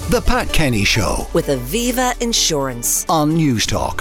The Pat Kenny Show with Aviva Insurance on Newstalk.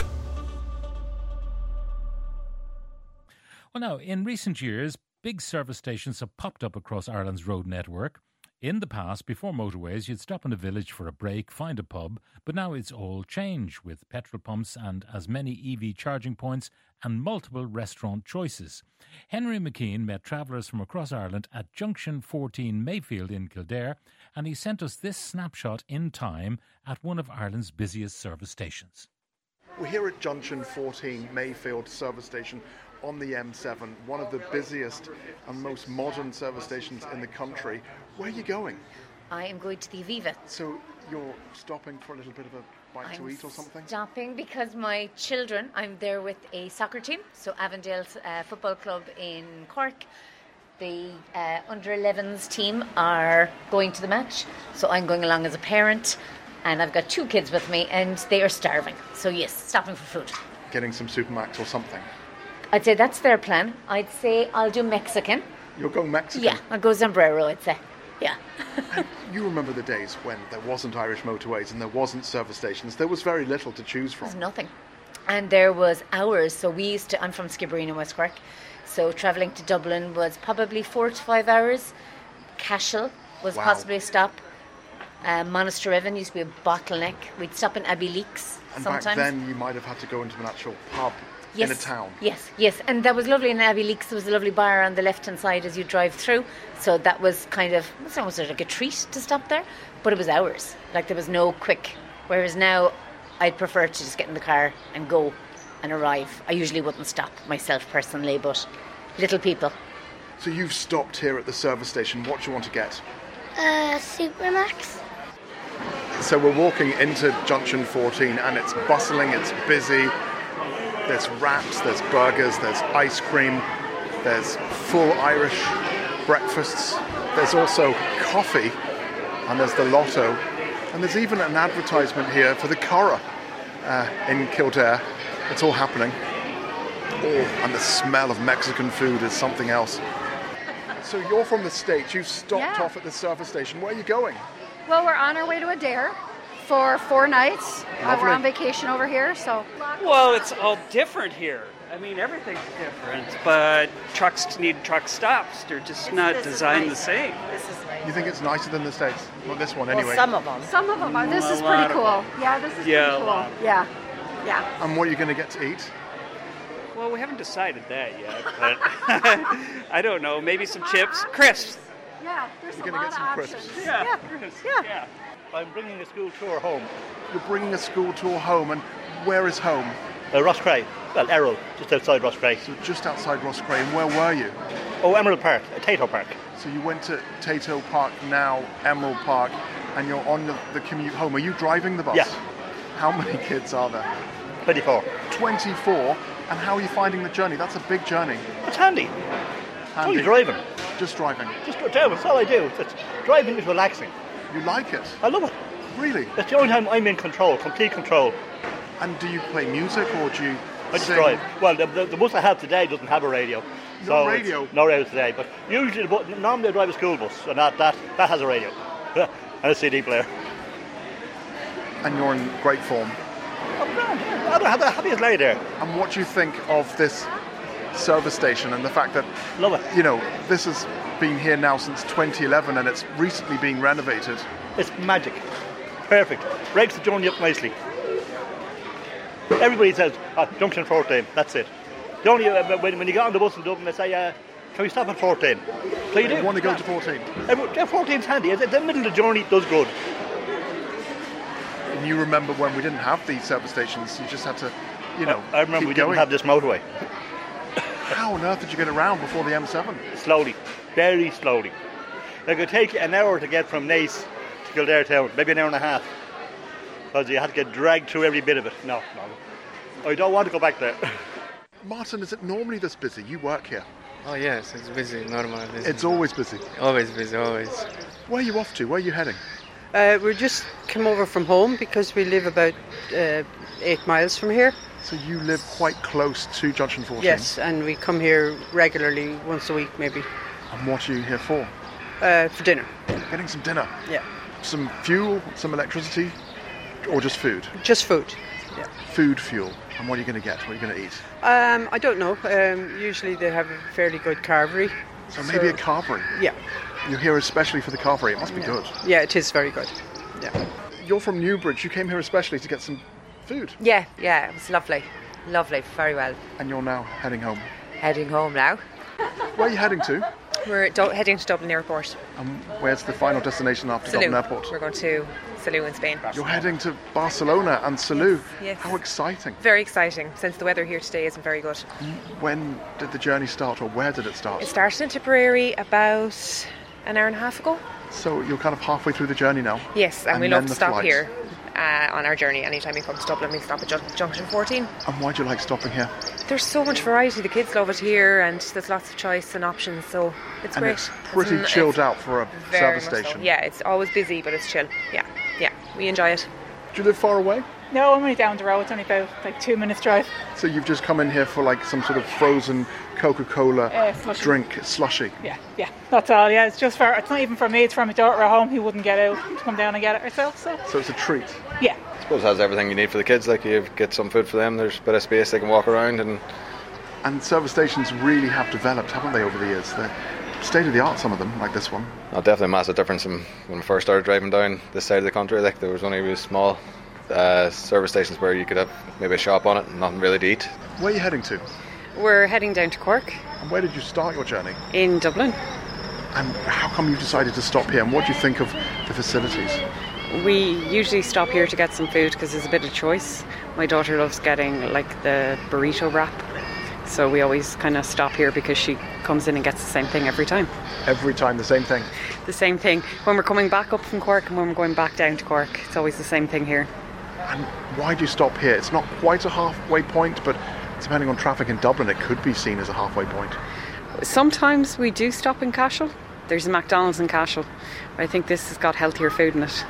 Well, now, in recent years, big service stations have popped up across Ireland's road network. In the past, before motorways, you'd stop in a village for a break, find a pub, but now it's all changed with petrol pumps and as many EV charging points and multiple restaurant choices. Henry McKean met travellers from across Ireland at Junction 14 Mayfield in Kildare, and he sent us this snapshot in time at one of Ireland's busiest service stations. We're here at Junction 14 Mayfield service station on the M7, one of the busiest and most modern service stations in the country. Where are you going? I am going to the Aviva. So you're stopping for a little bit of a bite to eat or something? Stopping because my children, I'm there with a soccer team, so Avondale Football Club in Cork. The under-11s team are going to the match, so I'm going along as a parent, and I've got 2 kids with me, and they are starving. So yes, stopping for food. Getting some Supermax or something? I'd say that's their plan. I'd say I'll do Mexican. You're going Mexican? Yeah, I'll go Sombrero, I'd say. Yeah. And you remember the days when there wasn't Irish motorways and there wasn't service stations. There was very little to choose from. There's nothing. And there was hours. So I'm from Skibbereen in West Cork. So travelling to Dublin was probably 4 to 5 hours. Cashel was possibly a stop. Monasterevin used to be a bottleneck. We'd stop in Abbey Leaks sometimes. Back then you might have had to go into an actual pub in a town. Yes. And that was lovely in Abbey Leaks. There was a lovely bar on the left-hand side as you drive through. So that was kind of, it's almost like a treat to stop there. But it was hours. Like there was no quick. Whereas now I'd prefer to just get in the car and go and arrive. I usually wouldn't stop myself personally, but little people. So you've stopped here at the service station. What do you want to get? Supermax. So we're walking into Junction 14 and it's bustling, it's busy. There's wraps, there's burgers, there's ice cream, there's full Irish breakfasts. There's also coffee, and there's the Lotto. And there's even an advertisement here for the Curragh in Kildare. It's all happening. Oh, and the smell of Mexican food is something else. So you're from the States. You've stopped off at the service station. Where are you going? Well, we're on our way to Adair for 4 nighs. We're on vacation over here, so. Well, it's all different here. I mean, everything's different, but trucks need truck stops. They're just not designed the same. This is nice. You think it's nicer than the States? Well, this one anyway. Well, some of them. Some of them are. This is pretty cool. Yeah, this is pretty cool. Yeah. And what are you going to get to eat? Well, we haven't decided that yet, but I don't know. Maybe some chips, crisps. Yeah, there's You're a going to lot get of some options. crisps. Yeah. Yeah. I'm bringing a school tour home. You're bringing a school tour home, and where is home? Roscrea. Well, Errol, just outside Roscrea. So just outside Roscrea. And where were you? Oh, Emerald Park, Tato Park. So you went to Tato Park, now Emerald Park, and you're on the commute home. Are you driving the bus? Yeah. How many kids are there? 24. 24? And how are you finding the journey? That's a big journey. It's handy. Only driving. Just driving. Just driving. That's all I do. Driving is relaxing. You like it? I love it. Really? It's the only time I'm in control, complete control. And do you play music or do you I just sing? drive. Well, the bus I have today doesn't have a radio. No radio? No radio today. But usually, normally I drive a school bus, and that has a radio. And a CD player. And you're in great form. I'm grand, yeah. I'm happy as Larry there. And what do you think of this service station and the fact that, love it. You know, this has been here now since 2011 and it's recently being renovated? It's magic. Perfect. Breaks the journey up nicely. Everybody says, Junction 14, that's it. The only, when you get on the bus in Dublin, they say, can we stop at 14? So you do. You want to go to 14? 14's handy. The middle of the journey does good. And you remember when we didn't have these service stations, you just had to, I remember keep we going. didn't have this motorway. How on earth did you get around before the M7? Slowly. Very slowly. It could take an hour to get from Naas to Kildare town, maybe an hour and a half. Because you had to get dragged through every bit of it. No. I don't want to go back there. Martin, is it normally this busy? You work here. Oh yes, it's busy, normal. Busy. It's always busy? Always busy, always. Where are you off to? Where are you heading? We just come over from home because we live about 8 miles from here. So you live quite close to Junction 14? Yes, and we come here regularly, once a week maybe. And what are you here for? For dinner. Getting some dinner? Yeah. some fuel, some electricity, or just food? Just food. Yeah. Food, fuel. And what are you going to get? What are you going to eat? I don't know. Usually they have a fairly good carvery. So maybe a carvery? Yeah. You're here especially for the carvery. It must be good. Yeah, it is very good. Yeah. You're from Newbridge. You came here especially to get some food. Yeah, it was lovely. Lovely, very well. And you're now heading home? Heading home now. Where are you heading to? We're heading to Dublin Airport. And where's the final destination after Dublin Airport? We're going to Salou in Spain. You're heading to Barcelona and Salou. Yes. How exciting. Very exciting, since the weather here today isn't very good. When did the journey start, or where did it start? It started in Tipperary about an hour and a half ago. So you're kind of halfway through the journey now? Yes, and we love to stop here on our journey. Anytime we come to Dublin, we stop at Junction 14. And why do you like stopping here? There's so much variety. The kids love it here, and there's lots of choice and options, so it's great. It's pretty chilled out for a service station. So. Yeah, it's always busy, but it's chill. Yeah, we enjoy it. Do you live far away? No, I'm only down the road. It's only about 2 minutes drive. So you've just come in here for some sort of frozen Coca-Cola drink, slushy? Yeah, that's all. Yeah, it's not even for me, it's for my daughter at home who wouldn't get out to come down and get it herself. So it's a treat? Yeah. I suppose it has everything you need for the kids. You get some food for them, there's a bit of space, they can walk around. And service stations really have developed, haven't they, over the years? They're state of the art, some of them, like this one. Definitely a massive difference from when we first started driving down this side of the country. There was only really small service stations where you could have maybe a shop on it and nothing really to eat. Where are you heading to? We're heading down to Cork. And where did you start your journey? In Dublin. And how come you decided to stop here, and what do you think of the facilities? We usually stop here to get some food because there's a bit of choice. My daughter loves getting the burrito wrap, so we always kind of stop here because she comes in and gets the same thing every time. Every time the same thing? The same thing. When we're coming back up from Cork and when we're going back down to Cork, it's always the same thing here. And why do you stop here? It's not quite a halfway point, but depending on traffic in Dublin, it could be seen as a halfway point. Sometimes we do stop in Cashel. There's a McDonald's in Cashel. I think this has got healthier food in it.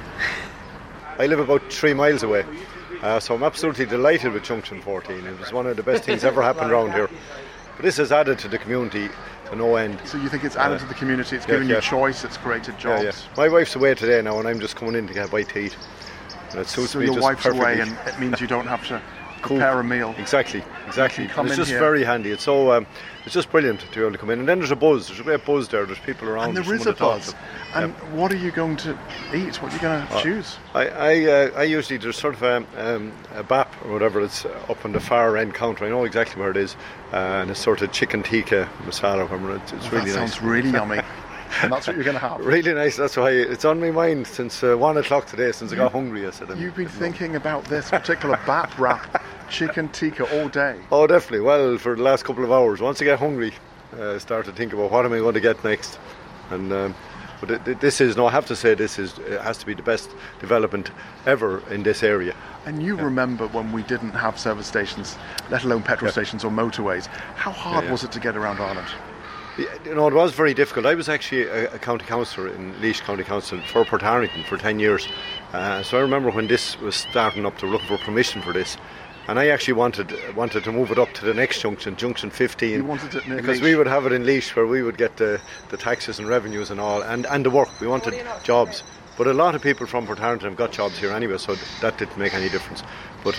I live about 3 miles away, so I'm absolutely delighted with Junction 14. It was one of the best things ever happened around here. But this has added to the community to no end. So you think it's added to the community, it's given you choice, it's created jobs? Yeah. My wife's away today now and I'm just coming in to get a bite to eat. And it suits so me your just wife's perfectly. Away and it means you don't have to prepare a meal. Exactly. It's just here. very handy. It's so it's just brilliant to be able to come in. And then there's a buzz. There's a great buzz there. There's people around. And there is a buzz. And what are you going to eat? What are you going to choose? I usually, there's sort of a BAP or whatever. It's up on the far end counter. I know exactly where it is. And it's sort of chicken tikka masala. It's really nice. That sounds really yummy. And that's what you're going to have. Really nice. That's why it's on my mind since 1 o'clock today. Since I got hungry, I said. You've been thinking about this particular BAP wrap, chicken tikka, all day. Oh, definitely. Well, for the last couple of hours. Once I get hungry, I start to think about what am I going to get next. And but this is, no, I have to say, it has to be the best development ever in this area. And you remember when we didn't have service stations, let alone petrol stations or motorways. How hard was it to get around Ireland? You know, it was very difficult. I was actually a county councillor in Laois County Council for Portarlington for 10 years. So I remember when this was starting up, they were looking for permission for this. And I actually wanted to move it up to the next junction, Junction 15. You wanted it near because Laois. we would have it in Laois where we would get the taxes and revenues and all, and the work. We wanted jobs. But a lot of people from Portarlington have got jobs here anyway, so that didn't make any difference. But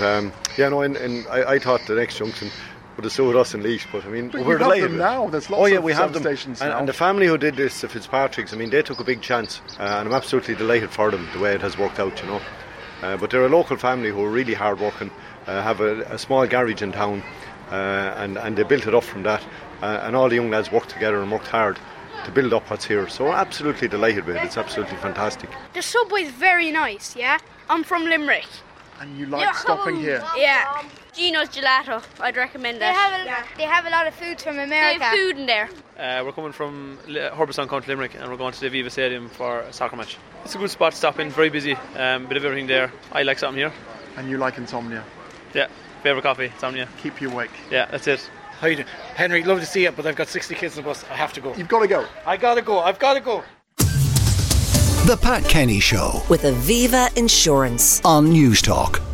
I thought the next junction would have suited us in Laois, but I mean, we're got delighted. them now. There's lots of we have service them. stations now. And the family who did this, the Fitzpatricks, I mean, they took a big chance, and I'm absolutely delighted for them the way it has worked out, you know. But they're a local family who are really hard working, have a small garage in town, and they built it up from that. And all the young lads worked together and worked hard to build up what's here. So we're absolutely delighted with it. It's absolutely fantastic. The subway's very nice, yeah? I'm from Limerick. And you like stopping here? Yeah. Gino's Gelato, I'd recommend that. They have a lot of foods from America. They have food in there. We're coming from Herberstown, County Limerick, and we're going to the Aviva Stadium for a soccer match. It's a good spot to stop in, very busy, bit of everything there. I like something here. And you like insomnia? Yeah, favourite coffee, insomnia. Keep you awake? Yeah, that's it. How you doing? Henry, love to see you, but I've got 60 kids on the bus. I have to go. You've got to go? I've got to go. The Pat Kenny Show with Aviva Insurance on News Talk.